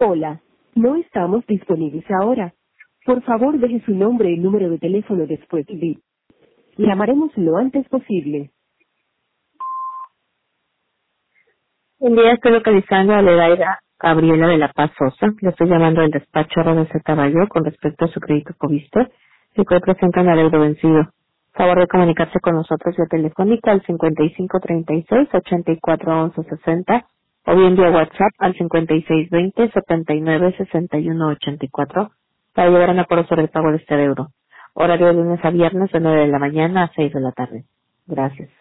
Hola, no estamos disponibles ahora. Por favor, deje su nombre y número de teléfono después del bip. Llamaremos lo antes posible. Un día estoy localizando a Ledaira Gabriela de la Paz Sosa. Le estoy llamando del despacho RBC Caballo con respecto a su crédito Fobiste, el cual presenta un adeudo vencido. Favor de comunicarse con nosotros vía telefónica al 5536-841160 o bien vía WhatsApp al 5620-796184 para llegar a un acuerdo sobre el pago de este adeudo. Horario de lunes a viernes de 9 de la mañana a 6 de la tarde. Gracias.